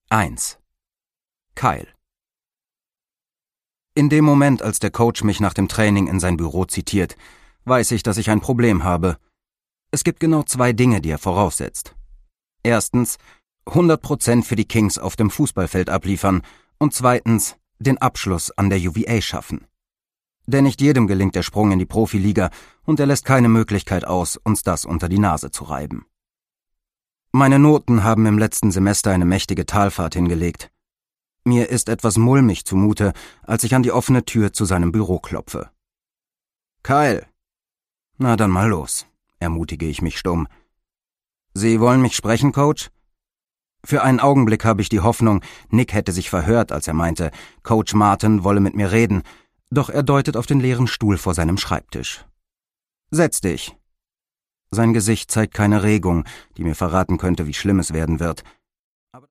1. Kyle. In dem Moment, als der Coach mich nach dem Training in sein Büro zitiert, weiß ich, dass ich ein Problem habe. Es gibt genau 2 Dinge, die er voraussetzt. Erstens, 100% für die Kings auf dem Fußballfeld abliefern und zweitens, den Abschluss an der UVA schaffen. Denn nicht jedem gelingt der Sprung in die Profiliga und er lässt keine Möglichkeit aus, uns das unter die Nase zu reiben. Meine Noten haben im letzten Semester eine mächtige Talfahrt hingelegt. Mir ist etwas mulmig zumute, als ich an die offene Tür zu seinem Büro klopfe. »Kyle!« »Na dann mal los«, ermutige ich mich stumm. »Sie wollen mich sprechen, Coach?« Für einen Augenblick habe ich die Hoffnung, Nick hätte sich verhört, als er meinte, Coach Martin wolle mit mir reden, doch er deutet auf den leeren Stuhl vor seinem Schreibtisch. »Setz dich!« Sein Gesicht zeigt keine Regung, die mir verraten könnte, wie schlimm es werden wird.